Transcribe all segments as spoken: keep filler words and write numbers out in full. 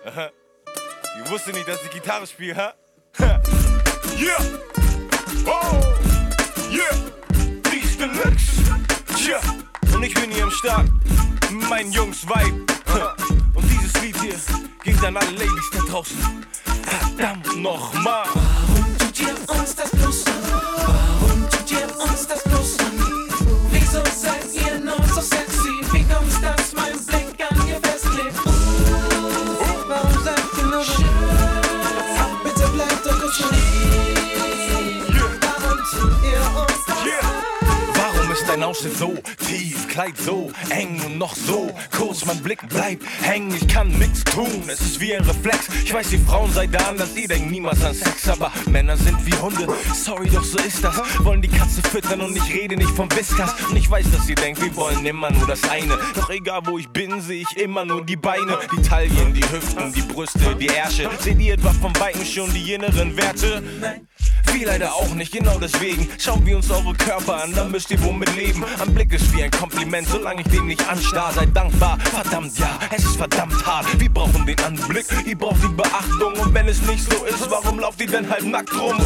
Aha. Ihr wusstet nicht, dass ich Gitarre spiele, ha? Yeah! Oh! Yeah! Dies Deluxe! Yeah! Und ich bin hier am Start, mein Jungs-Vibe. Und dieses Lied hier geht an alle Ladies da draußen. Verdammt nochmal! Warum tut ihr uns das bloß an? Warum tut ihr uns das bloß an? Wieso seid ihr noch so sexy? Wie kommt's, dass mein Blick an ihr festklebt? Uh, warum seid ihr nur so schön? Bitte bleibt doch kurz stehen. Warum tut ihr uns das an? Warum ist dein Ausschnitt so tief, Kleid so eng und noch so kurz? Mein Blick bleibt hängen, ich kann nichts tun, es ist wie ein Reflex. Ich weiß, die Frauen seid da anders, ihr denkt niemals an Sex, aber Männer sind wie Hunde, sorry, doch so ist das. Wollen die Katze füttern und ich rede nicht vom Whiskas. Und ich weiß, dass ihr denkt, wir wollen immer nur das eine. Doch egal wo ich bin, sehe ich immer nur die Beine, die Taillen, die Hüften, die Brüste, die Ärsche. Seht ihr etwa vom Weiten schon die inneren Werte? Wir leider auch nicht, genau deswegen schauen wir uns eure Körper an, dann müsst ihr womit leben. Ein Blick ist wie ein Kompliment, solange ich den nicht anstarr. Seid dankbar, verdammt ja, es ist verdammt hart. Wir brauchen den Anblick, ihr braucht die Beachtung. Und wenn es nicht so ist, warum lauft ihr denn halb nackt rum? Uh.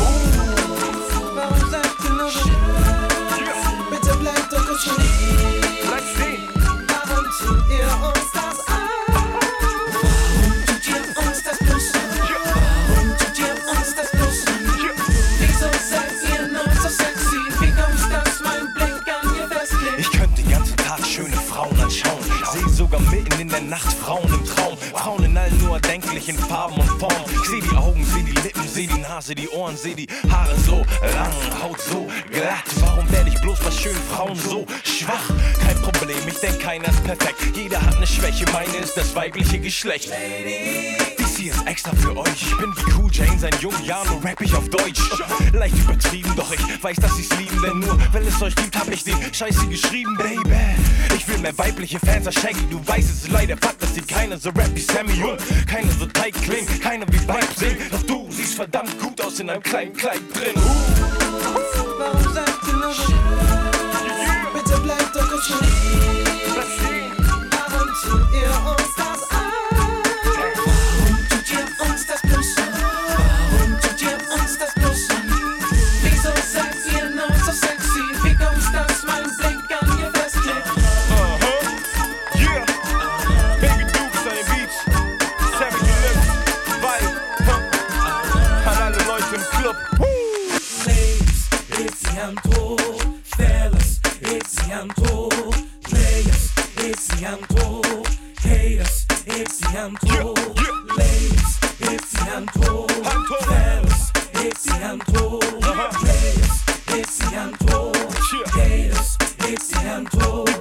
Warum seid ihr nur so schön? Bitte bleibt doch kurz stehen. Bleib stehen. Warum tut ihr uns das an? Warum tut ihr uns das bloß an? Warum tut ihr uns das bloß an? Wieso seid ihr noch so sexy? Wie kommt's, dass mein Blick an ihr festklebt? Ich könnte den ganzen Tag schöne Frauen anschauen. Sehe sogar mitten in der Nacht Frauen im Traum. Frauen in allen nur erdenklichen Farben und Formen. Ich sehe die Augen, sehe die Lippen, sehe die Nase, die Ohren, sehe die Haare so lang, Haut so glatt. Warum werde ich bloß bei schönen Frauen so schwach? Kein Problem, ich denke, keiner ist perfekt. Jeder hat eine Schwäche, meine ist das weibliche Geschlecht. Dies hier ist extra für euch. Ich bin wie Cool Jane, sein jungen Jahr, nur rapp ich auf Deutsch. Leicht übertrieben, doch ich weiß, dass ich's lieben. Denn nur, weil es euch liebt, hab ich den Scheiße geschrieben, Baby. Ich will mehr weibliche Fans als Shaggy. Du weißt, es ist leider Fakt, dass die keiner so rap wie Sammy und keiner so tight klingt, keiner wie Vibe singt. Doch du siehst verdammt gut aus in einem kleinen Kleid drin. Uh. Warum seid ihr nur so schön? Bitte bleibt doch kurz stehen. Warum tut ihr uns das an? Warum tut ihr uns das bloß an? Warum tut ihr uns das bloß an? Wieso seid ihr noch so sexy? Wie kommt's, dass mein Blick an ihr festklebt? Uh-huh. Yeah. Baby Dukes an den Beats. Sammy Deluxe. Vibe. Huh. An alle Leute im Club. Ladies, it's the Antro. Fellas, it's the Antro. Players, it's the Antro. Haters, it's the Antro. Ladies, it's the Antro. Fellas, it's the Antro. Players, it's the Antro. Haters, it's the Antro.